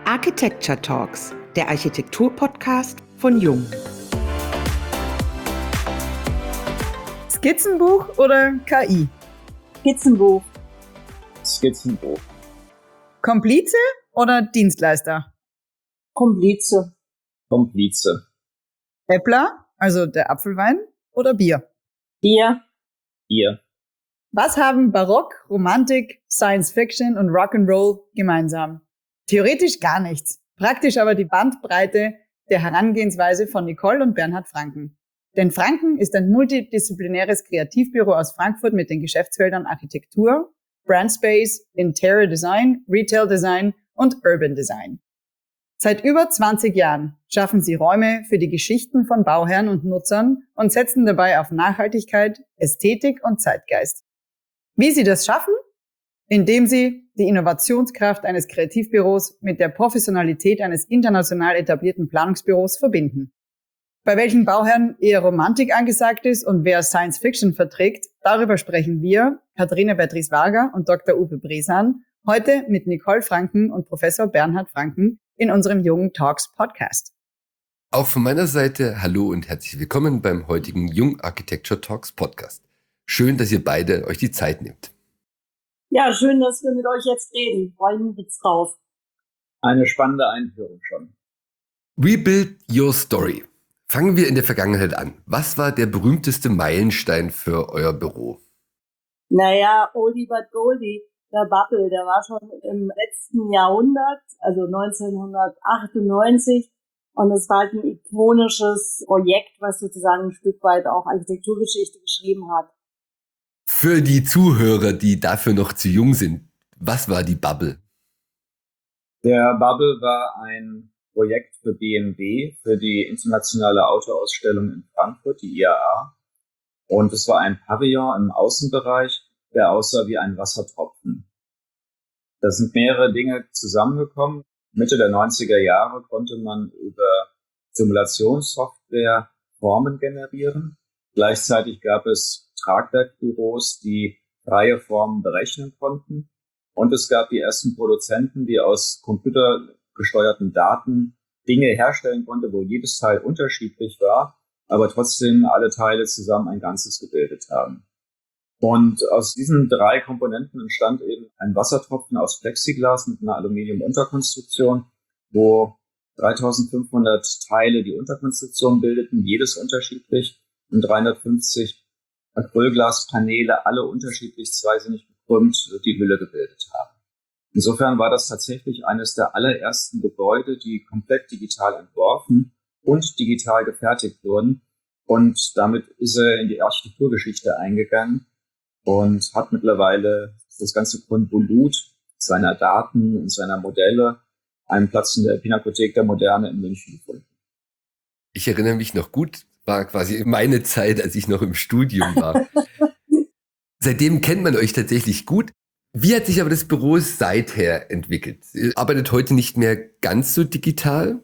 Architecture Talks, der Architektur-Podcast von Jung. Skizzenbuch oder KI? Skizzenbuch. Skizzenbuch. Komplize oder Dienstleister? Komplize. Komplize. Äppler, also der Apfelwein, oder Bier? Bier. Bier. Was haben Barock, Romantik, Science Fiction und Rock'n'Roll gemeinsam? Theoretisch gar nichts, praktisch aber die Bandbreite der Herangehensweise von Nicole und Bernhard Franken. Denn Franken ist ein multidisziplinäres Kreativbüro aus Frankfurt mit den Geschäftsfeldern Architektur, Brandspace, Interior Design, Retail Design und Urban Design. Seit über 20 Jahren schaffen sie Räume für die Geschichten von Bauherren und Nutzern und setzen dabei auf Nachhaltigkeit, Ästhetik und Zeitgeist. Wie sie das schaffen? Indem sie die Innovationskraft eines Kreativbüros mit der Professionalität eines international etablierten Planungsbüros verbinden. Bei welchen Bauherren eher Romantik angesagt ist und wer Science Fiction verträgt, darüber sprechen wir, Katharina Beatrice-Varga und Dr. Uwe Bresan, heute mit Nicole Franken und Professor Bernhard Franken in unserem Jung Talks Podcast. Auch von meiner Seite hallo und herzlich willkommen beim heutigen Jung Architecture Talks Podcast. Schön, dass ihr beide euch die Zeit nehmt. Ja, schön, dass wir mit euch jetzt reden. Freuen wir uns drauf. Eine spannende Einführung schon. Rebuild Your Story. Fangen wir in der Vergangenheit an. Was war der berühmteste Meilenstein für euer Büro? Naja, Oldie but Goldie, der Bubble, der war schon im letzten Jahrhundert, also 1998. Und es war halt ein ikonisches Projekt, was sozusagen ein Stück weit auch Architekturgeschichte geschrieben hat. Für die Zuhörer, die dafür noch zu jung sind, was war die Bubble? Der Bubble war ein Projekt für BMW, für die internationale Autoausstellung in Frankfurt, die IAA. Und es war ein Pavillon im Außenbereich, der aussah wie ein Wassertropfen. Da sind mehrere Dinge zusammengekommen. Mitte der 90er Jahre konnte man über Simulationssoftware Formen generieren. Gleichzeitig gab es Tragwerkbüros, die freie Formen berechnen konnten. Und es gab die ersten Produzenten, die aus computergesteuerten Daten Dinge herstellen konnten, wo jedes Teil unterschiedlich war, aber trotzdem alle Teile zusammen ein Ganzes gebildet haben. Und aus diesen drei Komponenten entstand eben ein Wassertropfen aus Plexiglas mit einer Aluminiumunterkonstruktion, wo 3500 Teile die Unterkonstruktion bildeten, jedes unterschiedlich, und 350 Acrylglaspaneele, alle unterschiedlich zweisinnig gekrümmt, die Hülle gebildet haben. Insofern war das tatsächlich eines der allerersten Gebäude, die komplett digital entworfen und digital gefertigt wurden. Und damit ist er in die Architekturgeschichte eingegangen und hat mittlerweile das ganze Konvolut seiner Daten und seiner Modelle einen Platz in der Pinakothek der Moderne in München gefunden. Ich erinnere mich noch gut, war quasi meine Zeit, als ich noch im Studium war. Seitdem kennt man euch tatsächlich gut. Wie hat sich aber das Büro seither entwickelt? Ihr arbeitet heute nicht mehr ganz so digital?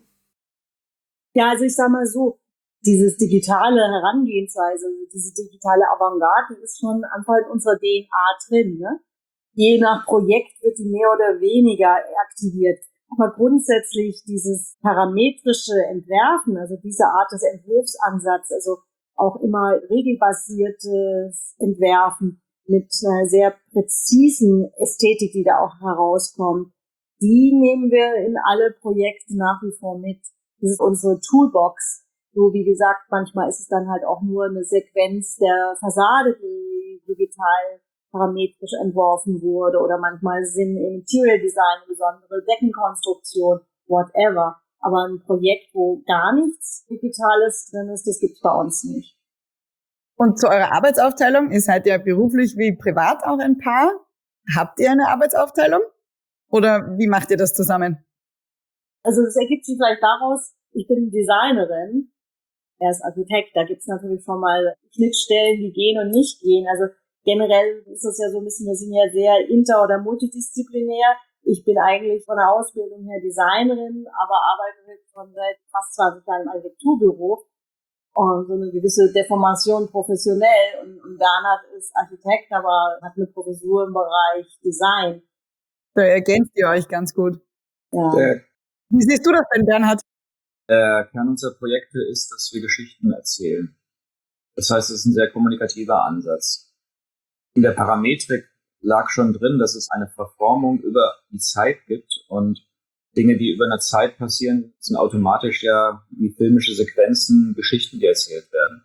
Ja, also ich sag mal so, dieses digitale Herangehensweise, diese digitale Avantgarde ist schon einfach in unserer DNA drin, ne? Je nach Projekt wird die mehr oder weniger aktiviert. Aber grundsätzlich dieses parametrische Entwerfen, also diese Art des Entwurfsansatzes, also auch immer regelbasiertes Entwerfen mit einer sehr präzisen Ästhetik, die da auch herauskommt, die nehmen wir in alle Projekte nach wie vor mit. Das ist unsere Toolbox. So wie gesagt, manchmal ist es dann halt auch nur eine Sequenz der Fassade, die digital parametrisch entworfen wurde, oder manchmal sind im Interior Design besondere Deckenkonstruktion, whatever. Aber ein Projekt, wo gar nichts Digitales drin ist, das gibt's bei uns nicht. Und zu eurer Arbeitsaufteilung, ihr seid ja beruflich wie privat auch ein Paar. Habt ihr eine Arbeitsaufteilung? Oder wie macht ihr das zusammen? Also das ergibt sich vielleicht daraus, ich bin Designerin, er ist Architekt, da gibt's natürlich schon mal Schnittstellen, die gehen und nicht gehen. Also generell ist es ja so ein bisschen, wir sind ja sehr inter- oder multidisziplinär. Ich bin eigentlich von der Ausbildung her Designerin, aber arbeite schon seit fast 20 Jahren im Architekturbüro. Und so eine gewisse Deformation professionell. Und Bernhard ist Architekt, aber hat eine Professur im Bereich Design. Da ergänzt ihr euch ganz gut. Ja. Der Wie siehst du das denn, Bernhard? Der Kern unserer Projekte ist, dass wir Geschichten erzählen. Das heißt, es ist ein sehr kommunikativer Ansatz. In der Parametrik lag schon drin, dass es eine Verformung über die Zeit gibt und Dinge, die über eine Zeit passieren, sind automatisch ja wie filmische Sequenzen, Geschichten, die erzählt werden.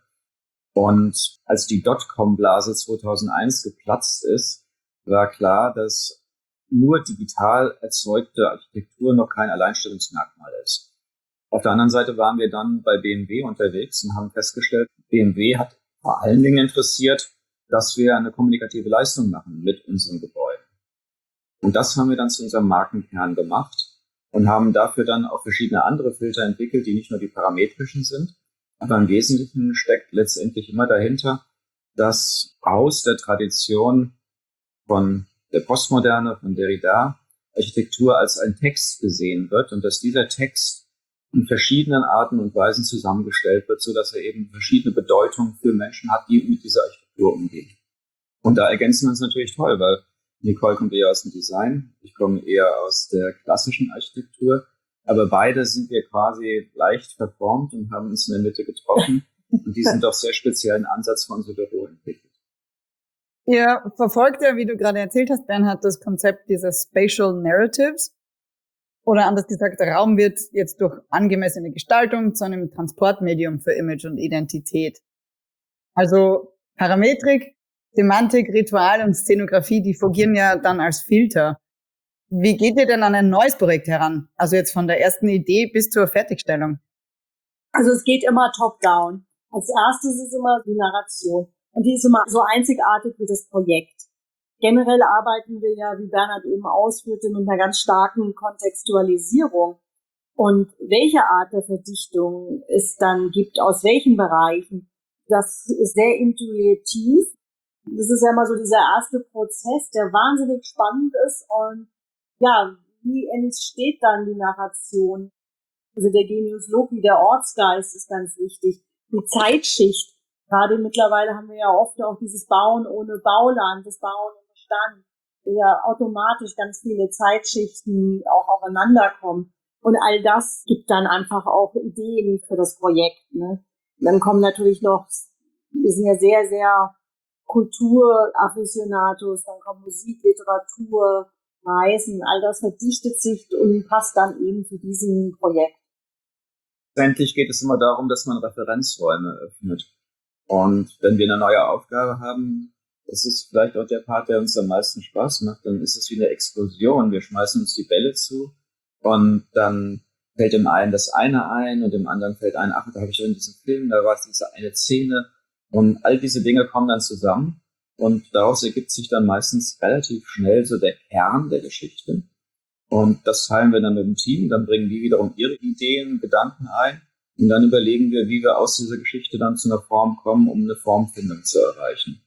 Und als die Dotcom-Blase 2001 geplatzt ist, war klar, dass nur digital erzeugte Architektur noch kein Alleinstellungsmerkmal ist. Auf der anderen Seite waren wir dann bei BMW unterwegs und haben festgestellt, BMW hat vor allen Dingen interessiert, dass wir eine kommunikative Leistung machen mit unseren Gebäuden. Und das haben wir dann zu unserem Markenkern gemacht und haben dafür dann auch verschiedene andere Filter entwickelt, die nicht nur die parametrischen sind, aber im Wesentlichen steckt letztendlich immer dahinter, dass aus der Tradition von der Postmoderne, von Derrida, Architektur als ein Text gesehen wird und dass dieser Text in verschiedenen Arten und Weisen zusammengestellt wird, so dass er eben verschiedene Bedeutungen für Menschen hat, die mit dieser Architektur umgehen. Und da ergänzen wir uns natürlich toll, weil Nicole kommt eher aus dem Design, ich komme eher aus der klassischen Architektur, aber beide sind wir quasi leicht verformt und haben uns in der Mitte getroffen und diesen doch sehr speziellen Ansatz für unser Büro entwickelt. Ihr verfolgt ja, wie du gerade erzählt hast, Bernhard, das Konzept dieser Spatial Narratives. Oder anders gesagt, der Raum wird jetzt durch angemessene Gestaltung zu einem Transportmedium für Image und Identität. Also Parametrik, Semantik, Ritual und Szenografie, die fungieren ja dann als Filter. Wie geht ihr denn an ein neues Projekt heran? Also jetzt von der ersten Idee bis zur Fertigstellung. Also es geht immer top-down. Als erstes ist immer die Narration. Und die ist immer so einzigartig wie das Projekt. Generell arbeiten wir ja, wie Bernhard eben ausführte, mit einer ganz starken Kontextualisierung. Und welche Art der Verdichtung es dann gibt, aus welchen Bereichen, das ist sehr intuitiv. Das ist ja immer so dieser erste Prozess, der wahnsinnig spannend ist. Und ja, wie entsteht dann die Narration? Also der Genius Loci, der Ortsgeist ist ganz wichtig. Die Zeitschicht. Gerade mittlerweile haben wir ja oft auch dieses Bauen ohne Bauland, das Bauen im Bestand, wo ja automatisch ganz viele Zeitschichten auch aufeinander kommen. Und all das gibt dann einfach auch Ideen für das Projekt, ne? Dann kommen natürlich noch, wir sind ja sehr, sehr Kulturafficionados, dann kommt Musik, Literatur, Reisen, all das verdichtet sich und passt dann eben zu diesem Projekt. Letztendlich geht es immer darum, dass man Referenzräume öffnet. Und wenn wir eine neue Aufgabe haben, das ist vielleicht auch der Part, der uns am meisten Spaß macht, dann ist es wie eine Explosion. Wir schmeißen uns die Bälle zu und dann fällt dem einen das eine ein und dem anderen fällt ein, ach, da habe ich doch in diesem Film, da war es diese eine Szene. Und all diese Dinge kommen dann zusammen und daraus ergibt sich dann meistens relativ schnell so der Kern der Geschichte. Und das teilen wir dann mit dem Team, dann bringen die wiederum ihre Ideen, Gedanken ein und dann überlegen wir, wie wir aus dieser Geschichte dann zu einer Form kommen, um eine Formfindung zu erreichen.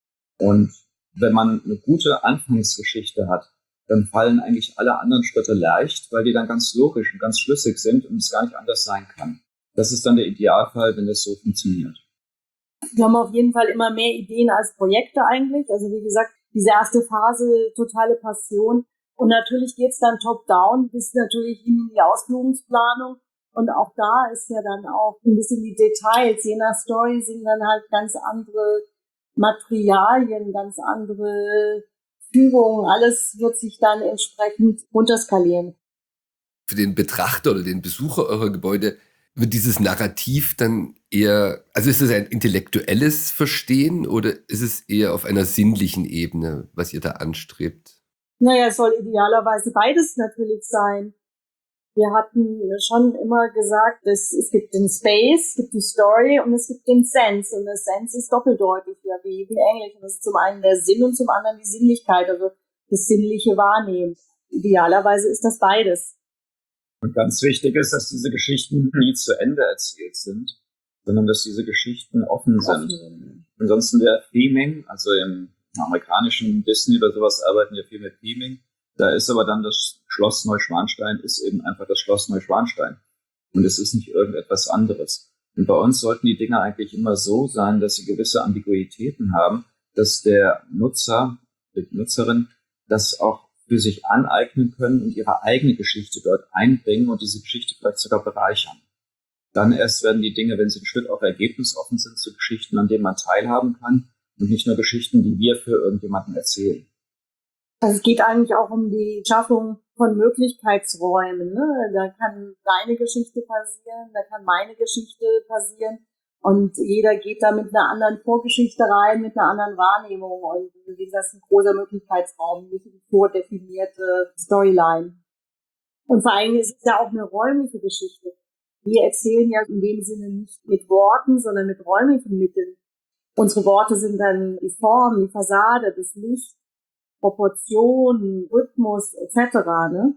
Und wenn man eine gute Anfangsgeschichte hat, dann fallen eigentlich alle anderen Schritte leicht, weil die dann ganz logisch und ganz schlüssig sind und es gar nicht anders sein kann. Das ist dann der Idealfall, wenn das so funktioniert. Wir haben auf jeden Fall immer mehr Ideen als Projekte eigentlich. Also wie gesagt, diese erste Phase, totale Passion. Und natürlich geht's dann top-down bis natürlich in die Ausführungsplanung. Und auch da ist ja dann auch ein bisschen die Details. Je nach Story sind dann halt ganz andere Materialien, ganz andere Führungen. Alles wird sich dann entsprechend runterskalieren. Für den Betrachter oder den Besucher eurer Gebäude wird dieses Narrativ dann eher, also ist es ein intellektuelles Verstehen oder ist es eher auf einer sinnlichen Ebene, was ihr da anstrebt? Naja, es soll idealerweise beides natürlich sein. Wir hatten schon immer gesagt, es gibt den Space, es gibt die Story und es gibt den Sense. Und der Sense ist doppeldeutig, ja, wie Englisch. Und das ist zum einen der Sinn und zum anderen die Sinnlichkeit, also das sinnliche Wahrnehmen. Idealerweise ist das beides. Und ganz wichtig ist, dass diese Geschichten nie zu Ende erzählt sind, sondern dass diese Geschichten offen sind. Ansonsten wäre Theming, also im amerikanischen Disney oder sowas arbeiten ja viel mit Theming. Da ist aber dann das Schloss Neuschwanstein ist eben einfach das Schloss Neuschwanstein. Und es ist nicht irgendetwas anderes. Und bei uns sollten die Dinge eigentlich immer so sein, dass sie gewisse Ambiguitäten haben, dass der Nutzer, die Nutzerin, das auch für sich aneignen können und ihre eigene Geschichte dort einbringen und diese Geschichte vielleicht sogar bereichern. Dann erst werden die Dinge, wenn sie ein Stück auch ergebnisoffen sind, zu Geschichten, an denen man teilhaben kann und nicht nur Geschichten, die wir für irgendjemanden erzählen. Also es geht eigentlich auch um die Schaffung von Möglichkeitsräumen, ne? Da kann deine Geschichte passieren, da kann meine Geschichte passieren und jeder geht da mit einer anderen Vorgeschichte rein, mit einer anderen Wahrnehmung und wie gesagt, das ist ein großer Möglichkeitsraum, nicht eine vordefinierte Storyline. Und vor allem ist es ja auch eine räumliche Geschichte. Wir erzählen ja in dem Sinne nicht mit Worten, sondern mit räumlichen Mitteln. Unsere Worte sind dann die Form, die Fassade, das Licht, Proportionen, Rhythmus etc. Ne?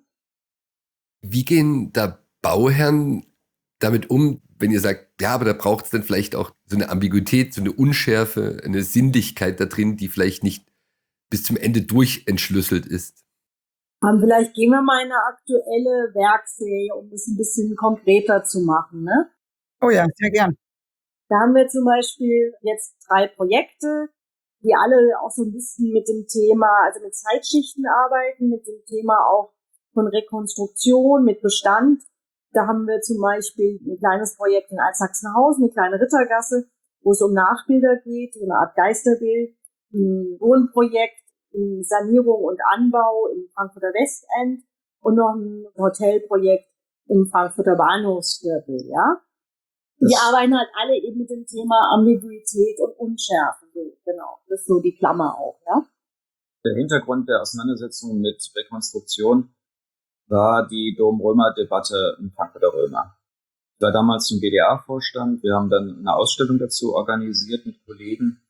Wie gehen da Bauherren damit um, wenn ihr sagt, ja, aber da braucht es dann vielleicht auch so eine Ambiguität, so eine Unschärfe, eine Sinnlichkeit da drin, die vielleicht nicht bis zum Ende durchentschlüsselt ist? Vielleicht gehen wir mal in eine aktuelle Werkserie, um das ein bisschen konkreter zu machen. Ne? Oh ja, sehr gern. Da haben wir zum Beispiel jetzt 3 Projekte, die alle auch so ein bisschen mit dem Thema, also mit Zeitschichten arbeiten, mit dem Thema auch von Rekonstruktion, mit Bestand. Da haben wir zum Beispiel ein kleines Projekt in Altsachsenhausen, eine kleine Rittergasse, wo es um Nachbilder geht, so eine Art Geisterbild, ein Wohnprojekt in Sanierung und Anbau im Frankfurter Westend und noch ein Hotelprojekt im Frankfurter Bahnhofsviertel, ja. Die arbeiten halt alle eben mit dem Thema Ambiguität und Unschärfe. Genau, das ist so die Klammer auch, ja. Der Hintergrund der Auseinandersetzung mit Rekonstruktion war die Dom-Römer-Debatte im Frankfurter Römer. Ich war damals zum GDA-Vorstand. Wir haben dann eine Ausstellung dazu organisiert mit Kollegen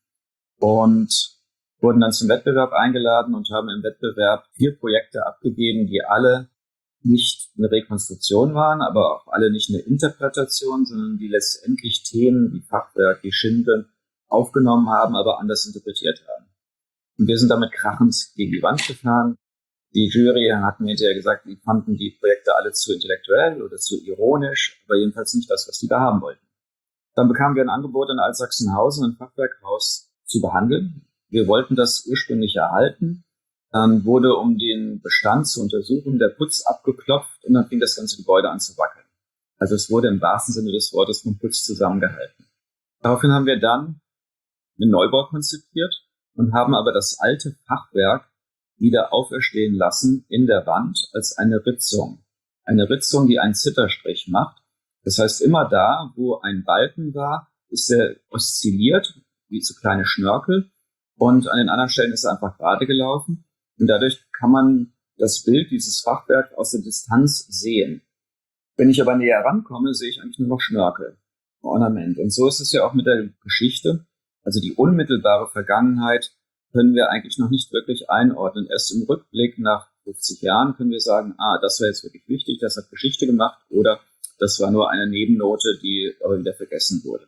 und wurden dann zum Wettbewerb eingeladen und haben im Wettbewerb 4 Projekte abgegeben, die alle nicht eine Rekonstruktion waren, aber auch alle nicht eine Interpretation, sondern die letztendlich Themen wie Fachwerk, die Schindeln aufgenommen haben, aber anders interpretiert haben. Und wir sind damit krachend gegen die Wand gefahren. Die Jury hat mir hinterher gesagt, die fanden die Projekte alle zu intellektuell oder zu ironisch, aber jedenfalls nicht das, was die da haben wollten. Dann bekamen wir ein Angebot in Altsachsenhausen, ein Fachwerkhaus zu behandeln. Wir wollten das ursprünglich erhalten. Dann wurde, um den Bestand zu untersuchen, der Putz abgeklopft und dann fing das ganze Gebäude an zu wackeln. Also es wurde im wahrsten Sinne des Wortes vom Putz zusammengehalten. Daraufhin haben wir dann einen Neubau konzipiert und haben aber das alte Fachwerk wieder auferstehen lassen in der Wand als eine Ritzung. Eine Ritzung, die einen Zitterstrich macht. Das heißt, immer da, wo ein Balken war, ist er oszilliert, wie so kleine Schnörkel. Und an den anderen Stellen ist er einfach gerade gelaufen. Und dadurch kann man das Bild, dieses Fachwerk aus der Distanz sehen. Wenn ich aber näher rankomme, sehe ich eigentlich nur noch Schnörkel, Ornament. Und so ist es ja auch mit der Geschichte. Also die unmittelbare Vergangenheit können wir eigentlich noch nicht wirklich einordnen. Erst im Rückblick nach 50 Jahren können wir sagen, das war jetzt wirklich wichtig, das hat Geschichte gemacht oder das war nur eine Nebennote, die aber wieder vergessen wurde.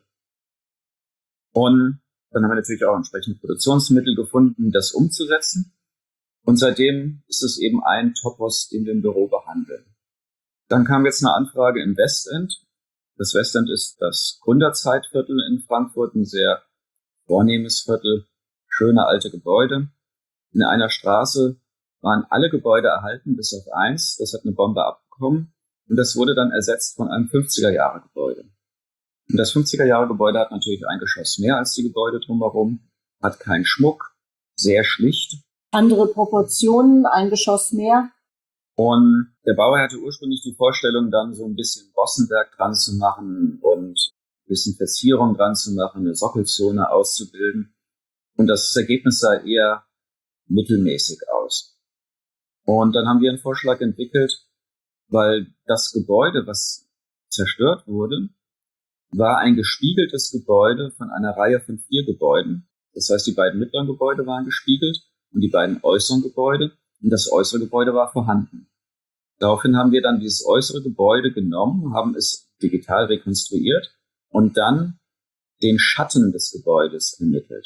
Und dann haben wir natürlich auch entsprechende Produktionsmittel gefunden, das umzusetzen. Und seitdem ist es eben ein Topos, den wir im Büro behandeln. Dann kam jetzt eine Anfrage im Westend. Das Westend ist das Gründerzeitviertel in Frankfurt, ein sehr vornehmes Viertel, schöne alte Gebäude. In einer Straße waren alle Gebäude erhalten, bis auf eins. Das hat eine Bombe abbekommen. Und das wurde dann ersetzt von einem 50er-Jahre-Gebäude. Und das 50er-Jahre-Gebäude hat natürlich ein Geschoss mehr als die Gebäude drumherum, hat keinen Schmuck, sehr schlicht. Andere Proportionen, ein Geschoss mehr. Und der Bauer hatte ursprünglich die Vorstellung, dann so ein bisschen Bossenwerk dran zu machen und ein bisschen Verzierung dran zu machen, eine Sockelzone auszubilden. Und das Ergebnis sah eher mittelmäßig aus. Und dann haben wir einen Vorschlag entwickelt, weil das Gebäude, was zerstört wurde, war ein gespiegeltes Gebäude von einer Reihe von 4 Gebäuden. Das heißt, die beiden mittleren Gebäude waren gespiegelt und die beiden äußeren Gebäude. Und das äußere Gebäude war vorhanden. Daraufhin haben wir dann dieses äußere Gebäude genommen, haben es digital rekonstruiert und dann den Schatten des Gebäudes ermittelt.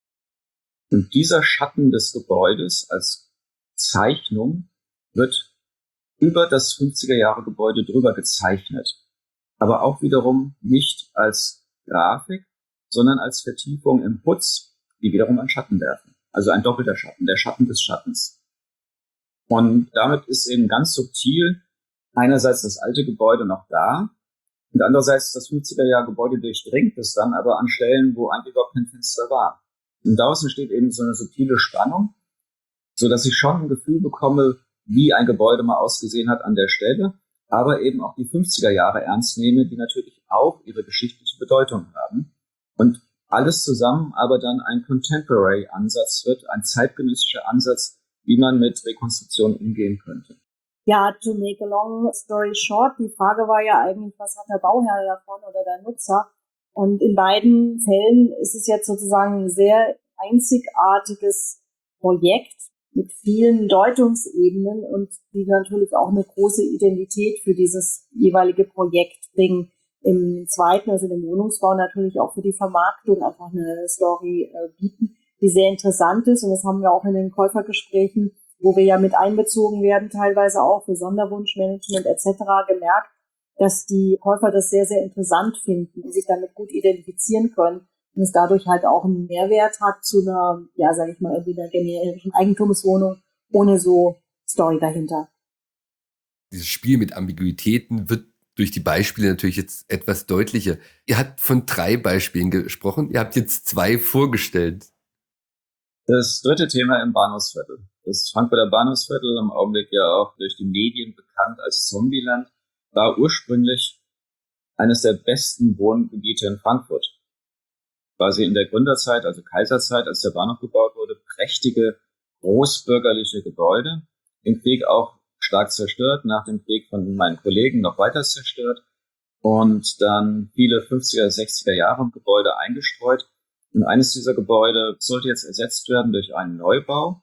Und dieser Schatten des Gebäudes als Zeichnung wird über das 50er-Jahre-Gebäude drüber gezeichnet. Aber auch wiederum nicht als Grafik, sondern als Vertiefung im Putz, die wiederum einen Schatten werfen. Also ein doppelter Schatten, der Schatten des Schattens. Und damit ist eben ganz subtil einerseits das alte Gebäude noch da und andererseits das 50er-Jahr-Gebäude durchdringt es dann aber an Stellen, wo eigentlich überhaupt kein Fenster war. Und daraus entsteht eben so eine subtile Spannung, so dass ich schon ein Gefühl bekomme, wie ein Gebäude mal ausgesehen hat an der Stelle, aber eben auch die 50er Jahre ernst nehme, die natürlich auch ihre geschichtliche Bedeutung haben. Und alles zusammen aber dann ein Contemporary-Ansatz wird, ein zeitgenössischer Ansatz, wie man mit Rekonstruktion umgehen könnte. Ja, to make a long story short, die Frage war ja eigentlich, was hat der Bauherr davon oder der Nutzer? Und in beiden Fällen ist es jetzt sozusagen ein sehr einzigartiges Projekt mit vielen Deutungsebenen und die natürlich auch eine große Identität für dieses jeweilige Projekt bringen. Im zweiten, also dem Wohnungsbau, natürlich auch für die Vermarktung einfach eine Story bieten, die sehr interessant ist. Und das haben wir auch in den Käufergesprächen, wo wir ja mit einbezogen werden, teilweise auch für Sonderwunschmanagement etc. gemerkt, dass die Käufer das sehr, sehr interessant finden und sich damit gut identifizieren können und es dadurch halt auch einen Mehrwert hat zu einer, ja, sage ich mal, irgendwie einer generischen Eigentumswohnung ohne so Story dahinter. Dieses Spiel mit Ambiguitäten wird durch die Beispiele natürlich jetzt etwas deutlicher. Ihr habt von 3 Beispielen gesprochen, ihr habt jetzt 2 vorgestellt. Das dritte Thema im Bahnhofsviertel. Das Frankfurter Bahnhofsviertel, im Augenblick ja auch durch die Medien bekannt als Zombieland, war ursprünglich eines der besten Wohngebiete in Frankfurt. Quasi in der Gründerzeit, also Kaiserzeit, als der Bahnhof gebaut wurde, prächtige, großbürgerliche Gebäude. Im Krieg auch stark zerstört, nach dem Krieg von meinen Kollegen noch weiter zerstört und dann viele 50er, 60er Jahre Gebäude eingestreut. Und eines dieser Gebäude sollte jetzt ersetzt werden durch einen Neubau.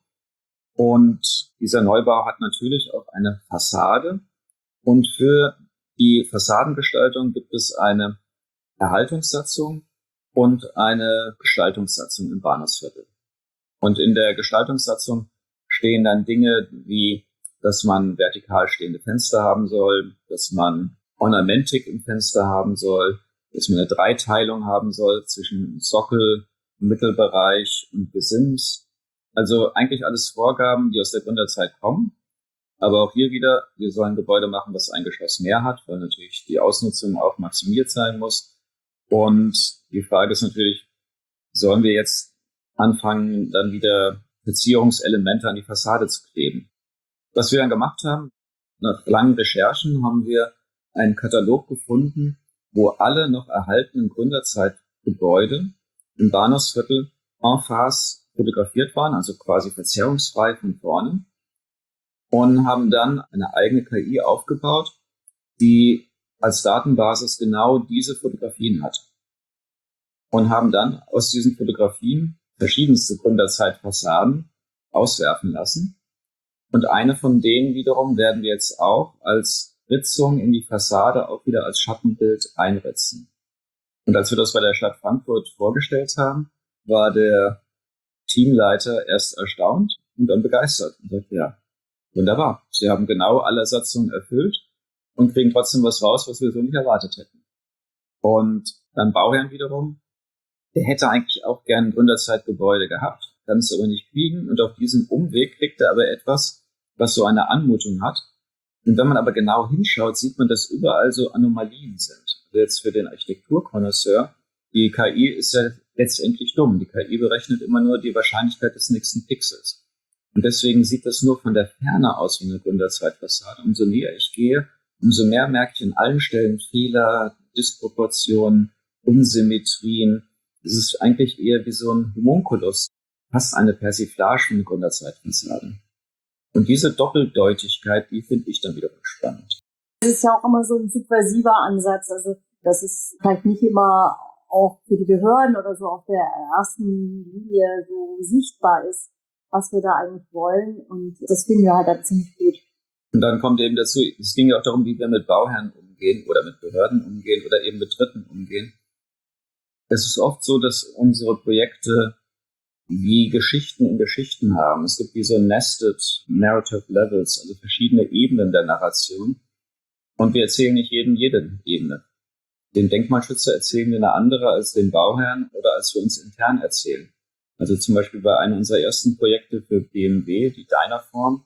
Und dieser Neubau hat natürlich auch eine Fassade. Und für die Fassadengestaltung gibt es eine Erhaltungssatzung und eine Gestaltungssatzung im Bahnhofsviertel. Und in der Gestaltungssatzung stehen dann Dinge wie, dass man vertikal stehende Fenster haben soll, dass man Ornamentik im Fenster haben soll, dass man eine Dreiteilung haben soll zwischen Sockel, Mittelbereich und Gesims. Also eigentlich alles Vorgaben, die aus der Gründerzeit kommen. Aber auch hier wieder, wir sollen Gebäude machen, was ein Geschoss mehr hat, weil natürlich die Ausnutzung auch maximiert sein muss. Und die Frage ist natürlich, sollen wir jetzt anfangen, dann wieder Verzierungselemente an die Fassade zu kleben? Was wir dann gemacht haben, nach langen Recherchen haben wir einen Katalog gefunden, wo alle noch erhaltenen Gründerzeitgebäude im Bahnhofsviertel en face fotografiert waren, also quasi verzerrungsfrei von vorne, und haben dann eine eigene KI aufgebaut, die als Datenbasis genau diese Fotografien hat. Und haben dann aus diesen Fotografien verschiedenste Gründerzeitfassaden auswerfen lassen. Und eine von denen wiederum werden wir jetzt auch als Ritzung in die Fassade auch wieder als Schattenbild einritzen. Und als wir das bei der Stadt Frankfurt vorgestellt haben, war der Teamleiter erst erstaunt und dann begeistert und sagte, ja, wunderbar, Sie haben genau alle Satzungen erfüllt und kriegen trotzdem was raus, was wir so nicht erwartet hätten. Und dann Bauherrn wiederum, der hätte eigentlich auch gern ein Gründerzeitgebäude gehabt, kann es aber nicht kriegen und auf diesem Umweg kriegt er aber etwas, was so eine Anmutung hat. Und wenn man aber genau hinschaut, sieht man, dass überall so Anomalien sind. Also jetzt für den Architekturkonnoisseur, die KI ist ja letztendlich dumm. Die KI berechnet immer nur die Wahrscheinlichkeit des nächsten Pixels. Und deswegen sieht das nur von der Ferne aus wie eine Gründerzeitfassade. Umso näher ich gehe, umso mehr merke ich an allen Stellen Fehler, Disproportionen, Unsymmetrien. Es ist eigentlich eher wie so ein Homunculus, fast eine Persiflage von Gründerzeitfassaden. Und diese Doppeldeutigkeit, die finde ich dann wiederum spannend. Das ist ja auch immer so ein subversiver Ansatz. Also das ist halt nicht immer auch für die Behörden oder so auf der ersten Linie so sichtbar ist, was wir da eigentlich wollen. Und das finden wir halt dann ziemlich gut. Und dann kommt eben dazu, es ging ja auch darum, wie wir mit Bauherren umgehen oder mit Behörden umgehen oder eben mit Dritten umgehen. Es ist oft so, dass unsere Projekte wie Geschichten in Geschichten haben. Es gibt wie so nested narrative levels, also verschiedene Ebenen der Narration. Und wir erzählen nicht jedem jede Ebene. Den Denkmalschützer erzählen wir eine andere als den Bauherrn oder als wir uns intern erzählen. Also zum Beispiel bei einem unserer ersten Projekte für BMW, die Dynaform,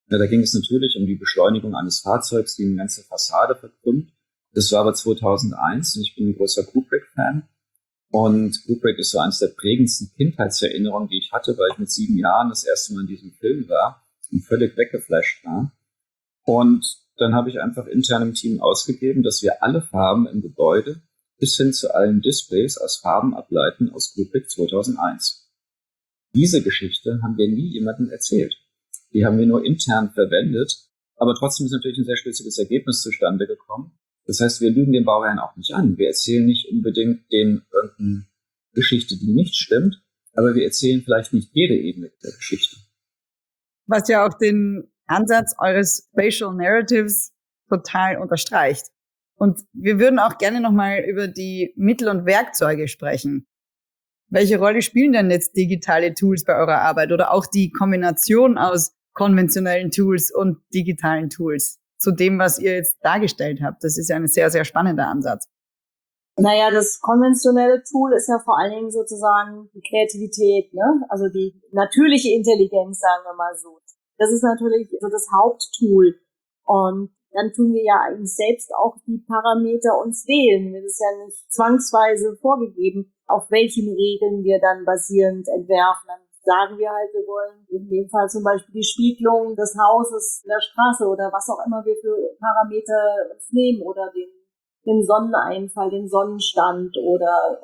Ja, da ging es natürlich um die Beschleunigung eines Fahrzeugs, die eine ganze Fassade verkrümmt. Das war aber 2001 und ich bin ein großer Kubrick-Fan. Und Kubrick ist so eines der prägendsten Kindheitserinnerungen, die ich hatte, weil ich mit 7 Jahren das erste Mal in diesem Film war und völlig weggeflasht war. Und dann habe ich einfach intern im Team ausgegeben, dass wir alle Farben im Gebäude bis hin zu allen Displays aus Farben ableiten aus Kubrick 2001. Diese Geschichte haben wir nie jemandem erzählt. Die haben wir nur intern verwendet, aber trotzdem ist natürlich ein sehr schlüssiges Ergebnis zustande gekommen. Das heißt, wir lügen den Bauherrn auch nicht an. Wir erzählen nicht unbedingt denen irgendeine Geschichte, die nicht stimmt, aber wir erzählen vielleicht nicht jede Ebene der Geschichte. Was ja auch den Ansatz eures Spatial Narratives total unterstreicht. Und wir würden auch gerne nochmal über die Mittel und Werkzeuge sprechen. Welche Rolle spielen denn jetzt digitale Tools bei eurer Arbeit oder auch die Kombination aus konventionellen Tools und digitalen Tools zu dem, was ihr jetzt dargestellt habt? Das ist ja ein sehr, sehr spannender Ansatz. Naja, das konventionelle Tool ist ja vor allen Dingen sozusagen die Kreativität, ne? Also die natürliche Intelligenz, sagen wir mal so. Das ist natürlich so das Haupttool. Und dann tun wir ja eigentlich selbst auch die Parameter uns wählen. Das ist ja nicht zwangsweise vorgegeben, auf welchen Regeln wir dann basierend entwerfen. Dann sagen wir halt, wir wollen in dem Fall zum Beispiel die Spiegelung des Hauses in der Straße oder was auch immer wir für Parameter uns nehmen oder den Sonneneinfall, den Sonnenstand oder.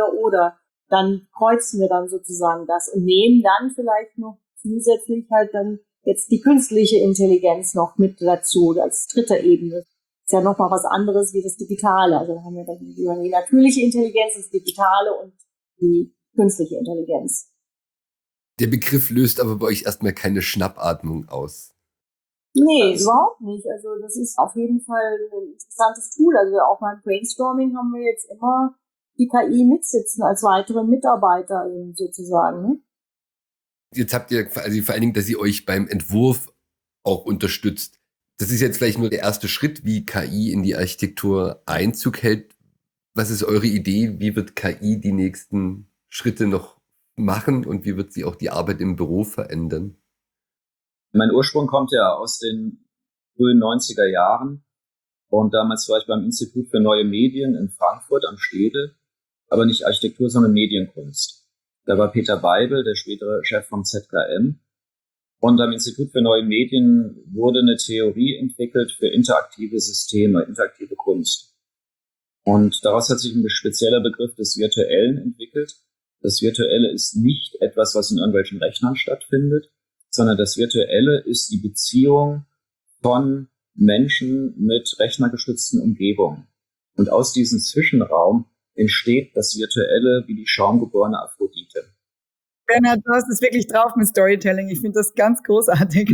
Dann kreuzen wir dann sozusagen das und nehmen dann vielleicht noch zusätzlich halt dann jetzt die künstliche Intelligenz noch mit dazu als dritte Ebene. Ist ja nochmal was anderes wie das Digitale. Also da haben wir dann die natürliche Intelligenz, das Digitale und die künstliche Intelligenz. Der Begriff löst aber bei euch erstmal keine Schnappatmung aus. Nee, überhaupt nicht. Also das ist auf jeden Fall ein interessantes Tool. Also auch beim Brainstorming haben wir jetzt immer die KI mitsitzen als weitere Mitarbeiter eben sozusagen. Ne? Jetzt habt ihr quasi vor allen Dingen, dass sie euch beim Entwurf auch unterstützt. Das ist jetzt vielleicht nur der erste Schritt, wie KI in die Architektur Einzug hält. Was ist eure Idee? Wie wird KI die nächsten Schritte noch machen und wie wird sie auch die Arbeit im Büro verändern? Mein Ursprung kommt ja aus den frühen 90er Jahren und damals war ich beim Institut für Neue Medien in Frankfurt am Städel, aber nicht Architektur, sondern Medienkunst. Da war Peter Beibel, der spätere Chef vom ZKM. Und am Institut für Neue Medien wurde eine Theorie entwickelt für interaktive Systeme, interaktive Kunst. Und daraus hat sich ein spezieller Begriff des Virtuellen entwickelt. Das Virtuelle ist nicht etwas, was in irgendwelchen Rechnern stattfindet, sondern das Virtuelle ist die Beziehung von Menschen mit rechnergestützten Umgebungen. Und aus diesem Zwischenraum entsteht das Virtuelle wie die schaumgeborene Aphrodite. Bernhard, du hast es wirklich drauf mit Storytelling. Ich finde das ganz großartig.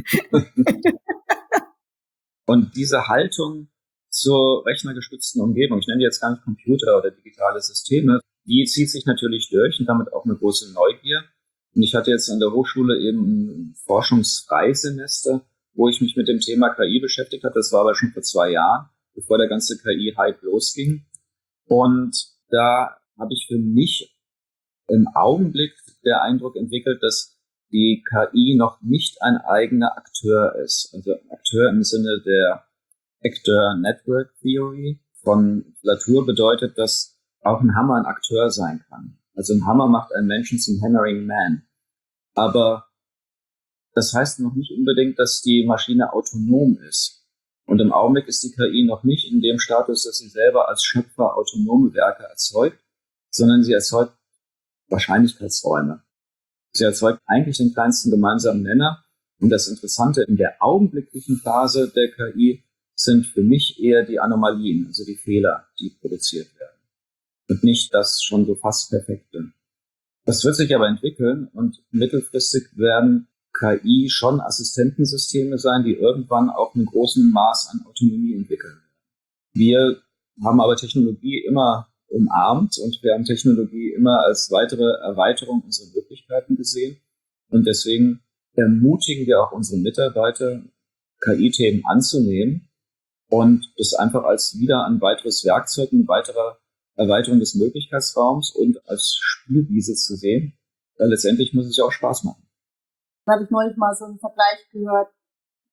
Und diese Haltung zur rechnergestützten Umgebung, ich nenne die jetzt gar nicht Computer oder digitale Systeme, die zieht sich natürlich durch und damit auch eine große Neugier. Und ich hatte jetzt an der Hochschule eben ein Forschungsfreisemester, wo ich mich mit dem Thema KI beschäftigt habe. Das war aber schon vor 2 Jahren, bevor der ganze KI-Hype losging. Und da habe ich für mich im Augenblick der Eindruck entwickelt, dass die KI noch nicht ein eigener Akteur ist. Also Akteur im Sinne der Actor Network Theory von Latour bedeutet, dass auch ein Hammer ein Akteur sein kann. Also ein Hammer macht einen Menschen zum Hammering Man. Aber das heißt noch nicht unbedingt, dass die Maschine autonom ist. Und im Augenblick ist die KI noch nicht in dem Status, dass sie selber als Schöpfer autonome Werke erzeugt, sondern sie erzeugt Wahrscheinlichkeitsräume. Sie erzeugt eigentlich den kleinsten gemeinsamen Nenner. Und das Interessante in der augenblicklichen Phase der KI sind für mich eher die Anomalien, also die Fehler, die produziert werden. Und nicht das schon so fast Perfekte. Das wird sich aber entwickeln und mittelfristig werden KI schon Assistentensysteme sein, die irgendwann auch einen großen Maß an Autonomie entwickeln. Wir haben aber Technologie immer umarmt und wir haben Technologie immer als weitere Erweiterung unserer Möglichkeiten gesehen. Und deswegen ermutigen wir auch unsere Mitarbeiter, KI-Themen anzunehmen und das einfach als wieder ein weiteres Werkzeug, eine weitere Erweiterung des Möglichkeitsraums und als Spielwiese zu sehen. Weil letztendlich muss es ja auch Spaß machen. Da habe ich neulich mal so einen Vergleich gehört.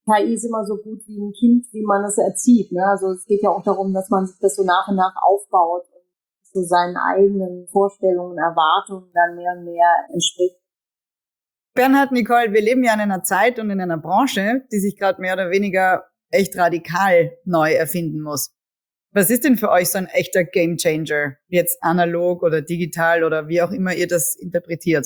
KI ist immer so gut wie ein Kind, wie man es erzieht. Ne? Also es geht ja auch darum, dass man sich das so nach und nach aufbaut und so seinen eigenen Vorstellungen, Erwartungen dann mehr und mehr entspricht. Bernhard, Nicole, wir leben ja in einer Zeit und in einer Branche, die sich gerade mehr oder weniger echt radikal neu erfinden muss. Was ist denn für euch so ein echter Gamechanger? Jetzt analog oder digital oder wie auch immer ihr das interpretiert?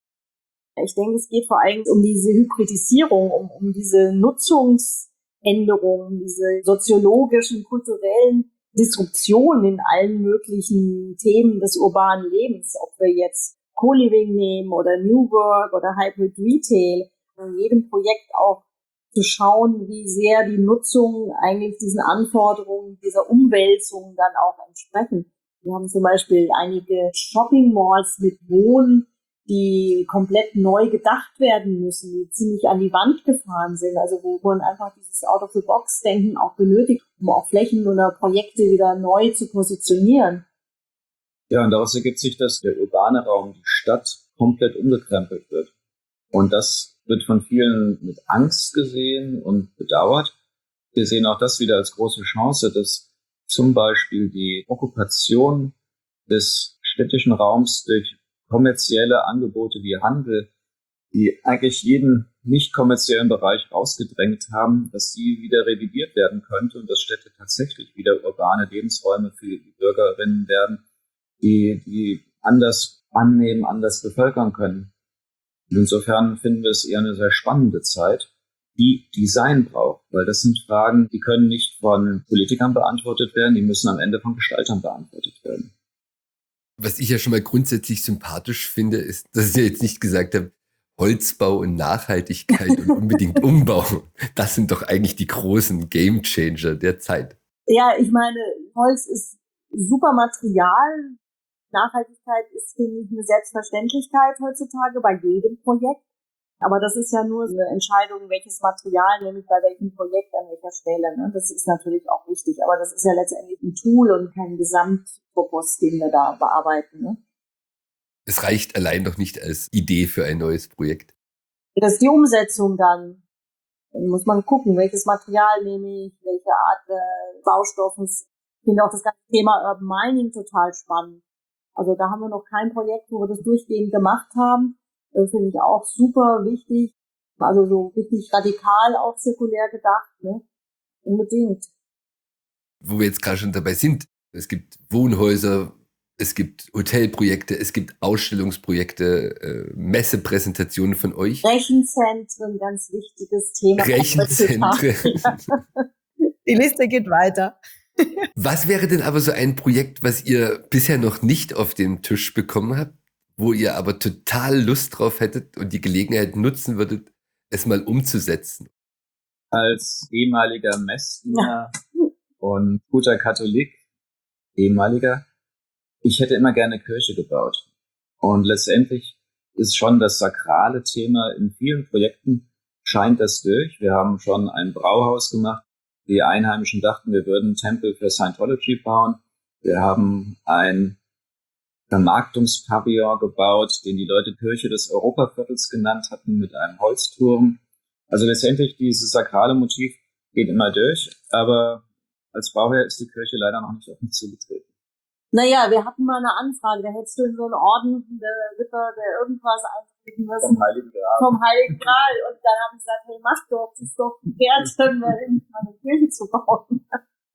Ich denke, es geht vor allem um diese Hybridisierung, um diese Nutzungsänderungen, diese soziologischen, kulturellen Disruptionen in allen möglichen Themen des urbanen Lebens. Ob wir jetzt Co-Living nehmen oder New Work oder Hybrid Retail. In jedem Projekt auch zu schauen, wie sehr die Nutzung eigentlich diesen Anforderungen, dieser Umwälzung dann auch entsprechen. Wir haben zum Beispiel einige Shopping Malls mit Wohnen, die komplett neu gedacht werden müssen, die ziemlich an die Wand gefahren sind, also wo man einfach dieses Out-of-the-Box-Denken auch benötigt, um auch Flächen oder Projekte wieder neu zu positionieren. Ja, und daraus ergibt sich, dass der urbane Raum, die Stadt, komplett umgekrempelt wird. Und das wird von vielen mit Angst gesehen und bedauert. Wir sehen auch das wieder als große Chance, dass zum Beispiel die Okkupation des städtischen Raums durch kommerzielle Angebote wie Handel, die eigentlich jeden nicht kommerziellen Bereich rausgedrängt haben, dass sie wieder revidiert werden könnte und dass Städte tatsächlich wieder urbane Lebensräume für die Bürgerinnen werden, die anders annehmen, anders bevölkern können. Und insofern finden wir es eher eine sehr spannende Zeit, die Design braucht, weil das sind Fragen, die können nicht von Politikern beantwortet werden, die müssen am Ende von Gestaltern beantwortet werden. Was ich ja schon mal grundsätzlich sympathisch finde, ist, dass ihr jetzt nicht gesagt habt, Holzbau und Nachhaltigkeit und unbedingt Umbau. Das sind doch eigentlich die großen Gamechanger der Zeit. Ja, ich meine, Holz ist super Material. Nachhaltigkeit ist, finde ich, eine Selbstverständlichkeit heutzutage bei jedem Projekt. Aber das ist ja nur eine Entscheidung, welches Material nehme ich bei welchem Projekt an welcher Stelle. Ne? Das ist natürlich auch wichtig, aber das ist ja letztendlich ein Tool und kein Gesamtfokus, den wir da bearbeiten. Ne? Es reicht allein noch nicht als Idee für ein neues Projekt. Das ist die Umsetzung dann. Dann muss man gucken, welches Material nehme ich, welche Art Baustoffes. Ich finde auch das ganze Thema Urban Mining total spannend. Also da haben wir noch kein Projekt, wo wir das durchgehend gemacht haben. Das finde ich auch super wichtig. Also so richtig radikal auch zirkulär gedacht, ne? Unbedingt. Wo wir jetzt gerade schon dabei sind, es gibt Wohnhäuser, es gibt Hotelprojekte, es gibt Ausstellungsprojekte, Messepräsentationen von euch. Rechenzentren, ganz wichtiges Thema. Rechenzentren. Die Liste geht weiter. Was wäre denn aber so ein Projekt, was ihr bisher noch nicht auf den Tisch bekommen habt, wo ihr aber total Lust drauf hättet und die Gelegenheit nutzen würdet, es mal umzusetzen? Als ehemaliger Messdiener und guter Katholik, ehemaliger, ich hätte immer gerne Kirche gebaut. Und letztendlich ist schon das sakrale Thema in vielen Projekten, scheint das durch. Wir haben schon ein Brauhaus gemacht. Die Einheimischen dachten, wir würden einen Tempel für Scientology bauen. Wir haben ein Vermarktungspavillon gebaut, den die Leute Kirche des Europaviertels genannt hatten, mit einem Holzturm. Also letztendlich dieses sakrale Motiv geht immer durch, aber als Bauherr ist die Kirche leider noch nicht auf mich zugetreten. Naja, wir hatten mal eine Anfrage, da hättest du in so einen Orden der Ritter, der irgendwas eintreten müssen. Vom Heiligen Gral. Vom Heiligen Gral. Und dann habe ich gesagt, hey, mach doch, das ist doch wert, mal eine Kirche zu bauen.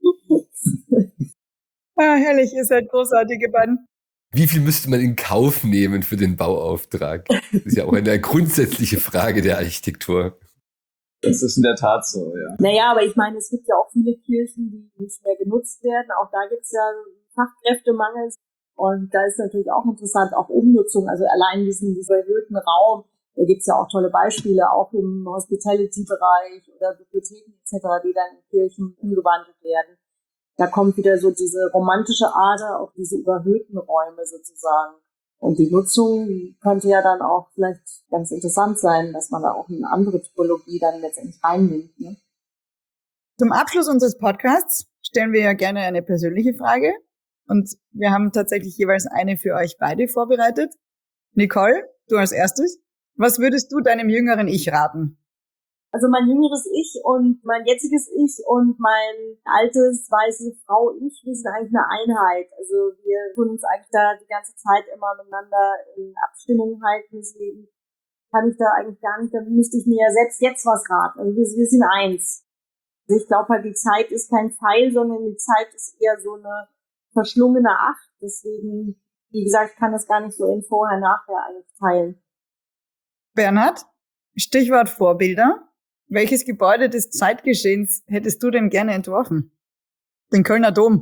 Herrlich, ihr seid großartige beiden. Wie viel müsste man in Kauf nehmen für den Bauauftrag? Das ist ja auch eine grundsätzliche Frage der Architektur. Das ist in der Tat so, ja. Naja, aber ich meine, es gibt ja auch viele Kirchen, die nicht mehr genutzt werden. Auch da gibt's ja Fachkräftemangel. Und da ist natürlich auch interessant, auch Umnutzung, also allein diesen erhöhten Raum. Da gibt's ja auch tolle Beispiele, auch im Hospitality-Bereich oder Bibliotheken etc., die dann in Kirchen umgewandelt werden. Da kommt wieder so diese romantische Ader, auch diese überhöhten Räume sozusagen. Und die Nutzung könnte ja dann auch vielleicht ganz interessant sein, dass man da auch eine andere Typologie dann letztendlich reinnimmt. Ne? Zum Abschluss unseres Podcasts stellen wir ja gerne eine persönliche Frage. Und wir haben tatsächlich jeweils eine für euch beide vorbereitet. Nicole, du als erstes. Was würdest du deinem jüngeren Ich raten? Also mein jüngeres Ich und mein jetziges Ich und mein altes, weiße Frau Ich, wir sind eigentlich eine Einheit. Also wir tun uns eigentlich da die ganze Zeit immer miteinander in Abstimmung halten. Deswegen kann ich da eigentlich gar nicht, da müsste ich mir ja selbst jetzt was raten. Also wir sind eins. Also ich glaube halt, die Zeit ist kein Pfeil, sondern die Zeit ist eher so eine verschlungene Acht. Deswegen, wie gesagt, ich kann das gar nicht so in vorher, nachher eigentlich teilen. Bernhard, Stichwort Vorbilder. Welches Gebäude des Zeitgeschehens hättest du denn gerne entworfen? Den Kölner Dom.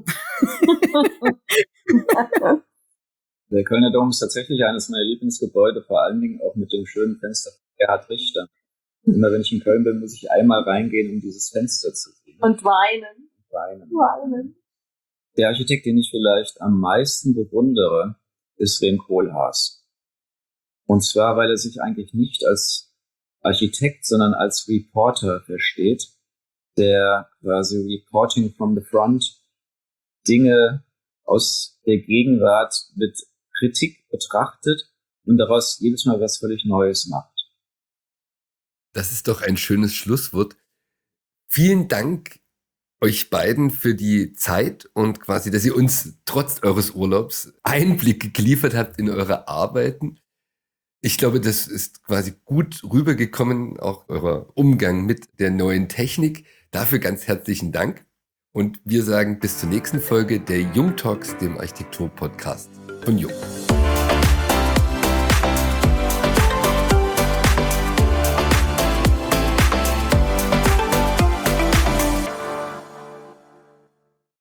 Der Kölner Dom ist tatsächlich eines meiner Lieblingsgebäude, vor allen Dingen auch mit dem schönen Fenster von Gerhard Richter. Immer wenn ich in Köln bin, muss ich einmal reingehen, um dieses Fenster zu sehen. Und weinen. Der Architekt, den ich vielleicht am meisten bewundere, ist Rem Koolhaas. Und zwar, weil er sich eigentlich nicht als Architekt, sondern als Reporter versteht, der quasi Reporting from the Front Dinge aus der Gegenwart mit Kritik betrachtet und daraus jedes Mal was völlig Neues macht. Das ist doch ein schönes Schlusswort. Vielen Dank euch beiden für die Zeit und quasi, dass ihr uns trotz eures Urlaubs Einblicke geliefert habt in eure Arbeiten. Ich glaube, das ist quasi gut rübergekommen, auch euer Umgang mit der neuen Technik. Dafür ganz herzlichen Dank. Und wir sagen bis zur nächsten Folge der Jung Talks, dem Architektur-Podcast von Jung.